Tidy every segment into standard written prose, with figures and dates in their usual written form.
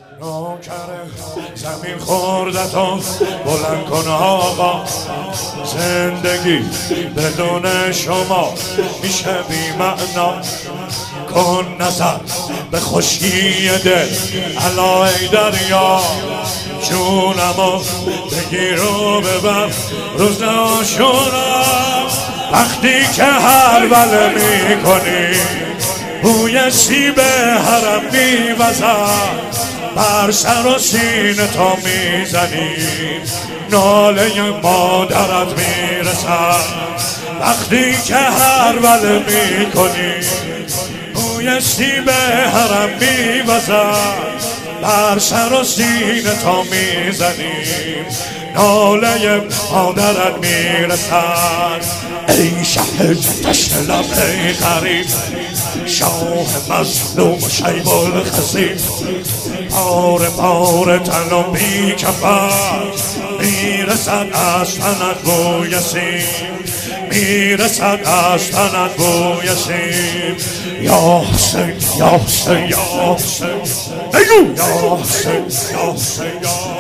نوکر زمین خوردتون بلند کن آقا، زندگی بدون شما میشه بی معنا. کن نظر به خوشی دل علای دریا، جونمو بگیر و ببر روز آشورا. وقتی که هرول میکنی بوی سیب حرم میوزد، بر سر و سینه تا میزنی ناله مادرت میرسد. وقتی که هرول میکنی بوی سیب حرم میوزد، بر سر و سینه تا میزنی ناله مادرت میرسد. ای شه تشنه لب ای غریب، شاه مظلوم و شیب الخصیب، پاره پاره تن و بی کفر میرسد از تنت بوی سیب، میرسد از تنت بوی سیب. یا حسین یا حسین یا حسین بگو یا حسین یا حسین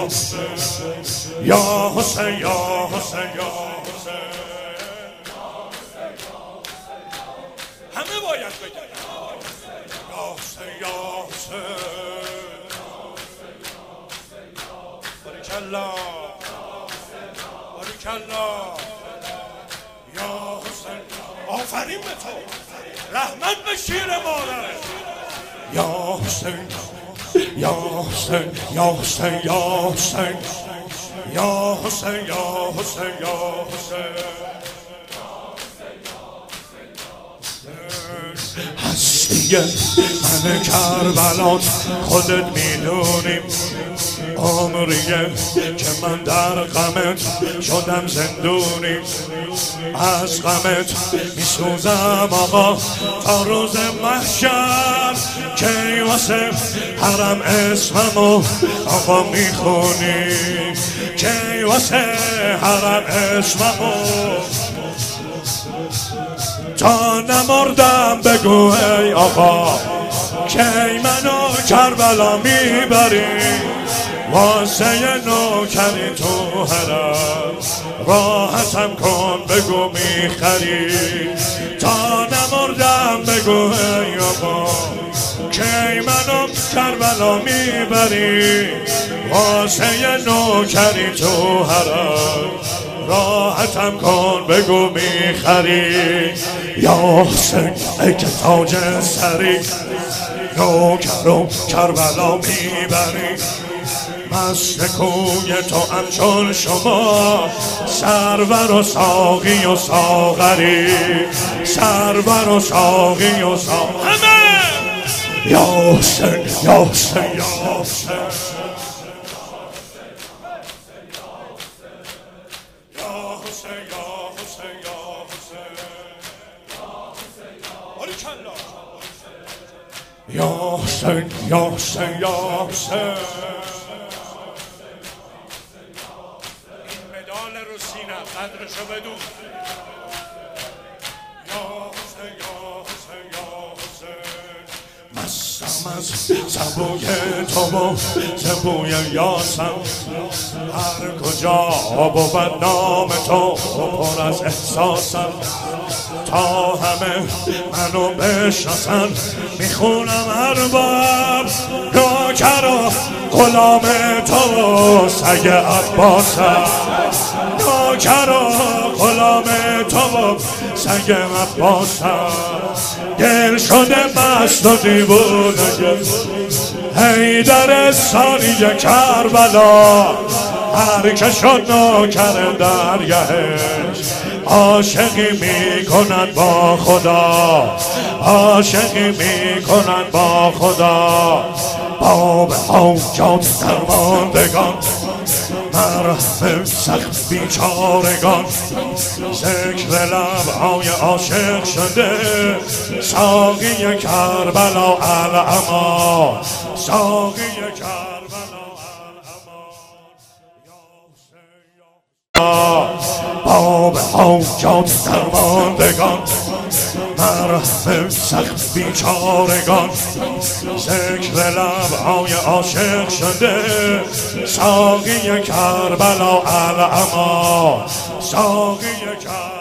یا حسین یا حسین یا حسین. همه باید بگن یا حسین یا حسین. باریکالله باریکالله یا حسین. آفرین به تو، رحمت به شیر مادر. یا حسین یا حسین یا حسین یا حسین یا حسین یا حسین یا حسین. هستی من کربلات خودت میدونی، عمریه که من در غمت شدم زندونی. از غمت میسوزم آقا تا روز محشر، که واسه حرم اسممو آقا میخونی، که واسه حرم اسممو تا نمردم بگو ای آقا، که منو کربلا میبری. واسه نوکری تو حرم راحتم کن بگو میخری. تا نمردم بگو ای آقا، که منو کربلا میبری. واسه نوکری تو حرم راحتم کن بگو میخری. یا حسین ای که تاج سری، نوکر و کربلا میبری. مست کوی تو همچون شما، سرور و ساقی و ساغری، سرور و ساقی و ساغری. یا حسین یا حسین یا حسین یا حسین یا حسین یا حسین. این مدال رو سینه قدرشو بدون. یا حسین یا حسین یا حسین. مستم از سبوی تو و سبوی یاسم، هر کجا بود نام تو پر از احساسم. تا همه منو بشناسن میخونم ارباب، نوکر و غلام تو و سگ عباسم. نوکر و غلام تو و سگ عباسم. دل شده مست و دیوونه حیدر ثانی کربلا، هر که شد نوکر درگهش عاشقی میکنن با خدا، عاشقی میکنن با خدا. باب حاجات درماندگان، مرهم سخت بیچارگان، ذکر لبهای عاشق شده ساقی کربلا الامان، ساقی کربلا الامان. باب حاجات درماندگان، مرهم سخت بیچارگان ذکر لبهای عاشق شده ساقی کربلا الامان ساقی کربلا